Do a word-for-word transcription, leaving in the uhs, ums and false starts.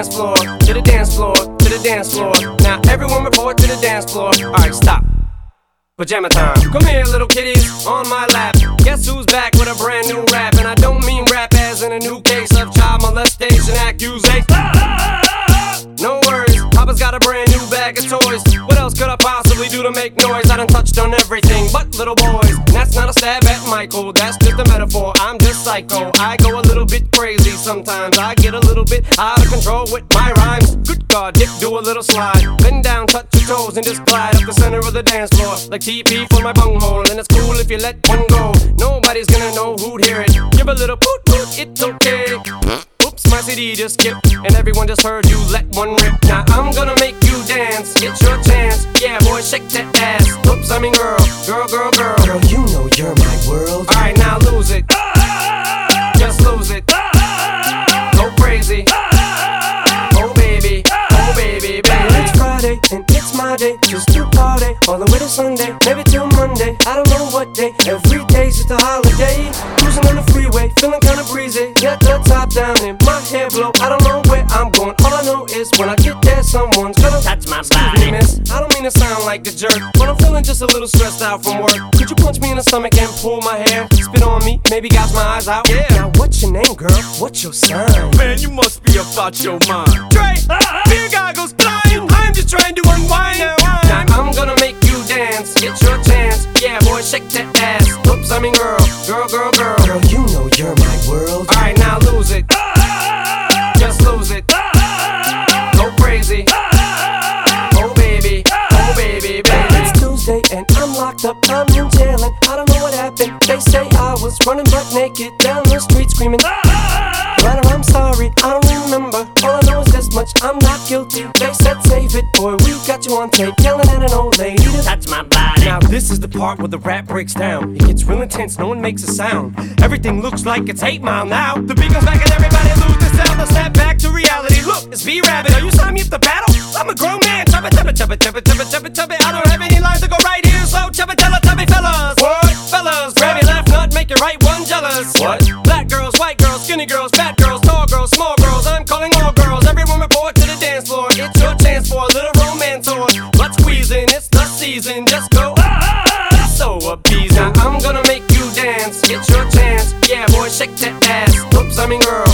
dance floor, to the dance floor, to the dance floor. Now everyone report to the dance floor. Alright, stop. Pajama time. Come here, little kitties, on my lap. Guess who's back with a brand new rap? And I don't mean rap as in a new case of child molestation accusation. No worries, Papa's got a brand new bag of toys. What else could I possibly do to make noise? I done touched on everything but little boys. And that's not a stab at Michael, that's just a metaphor. I'm just psycho, I go a little bit crazy sometimes. I get a little bit out of control with my rhymes. Good God, Dick, do a little slide. Bend down, touch your toes, and just glide up the center of the dance floor like T P for my bunghole. And it's cool if you let one go. Nobody's gonna know who'd hear it. Give a little poot poot, it's okay. Oops, my C D just skipped, and everyone just heard you let one rip. Now I'm gonna make you dance, get your chance. Yeah, boy, shake that ass. Oops, I mean girl, girl, girl, girl. Girl, you know you're my world. Alright, now lose it. Just lose it. Go crazy. Oh baby, oh baby, baby. It's Friday and it's my day, just to party all the way to Sunday, maybe till Monday. I don't know what day. Every day's just a holiday. Cruising on the freeway, feeling kinda breezy. Got the top down and my hair blow. I don't know where I'm going. All I know is when I get there, someone's gonna touch my excuse body. me, miss, I don't mean to sound like a jerk, but I'm feeling just a little stressed out from work. Could you punch me in the stomach and pull my hair? Spit on me, maybe gouge my eyes out. Yeah. Now what's your name, girl? What's your sign? Man, you must be about your mind. Dre, beer goggles flying. I'm just trying to unwind. Now I'm, now I'm gonna make you dance, get your chance. Yeah, boy, shake that ass. Oops, I mean girl, girl, girl, girl. Girl, you know you're my world. Alright, now lose it. Just lose it. Go crazy. Oh baby, oh baby, baby. It's Tuesday and I'm locked up, I'm in jail and I don't know what happened. They say I was running butt naked down the street screaming. But I'm sorry, I don't remember. All I know is this much, I'm not guilty. They said save it, boy, we got you on tape yelling at an old lady to Touch my body. Now this is the part where the rap breaks down. It gets real intense, no one makes a sound. Everything looks like it's eight mile now. The beat comes back and everybody lose the sound. They'll snap back to reality. Look, it's B-Rabbit. Are you signing me up to battle? I'm a grown man. Chubba, chubba, chubba, chubba, chubba, chubba, chubba. I don't have any lines to go right here, so chubba, chubba, chubby fellas. What? Fellas, grab your left nut, make your right one jealous. What? Black girls, white girls, skinny girls, fat girls, tall girls, small girls. I'm calling all girls. Everyone report to the dance floor. It's your chance for a little romance or butt squeezing. It's the season. Just go. Ah, so appeasing. Now I'm gonna make you dance. Get your chance. Yeah, boy, shake that ass. Oops, I mean girl.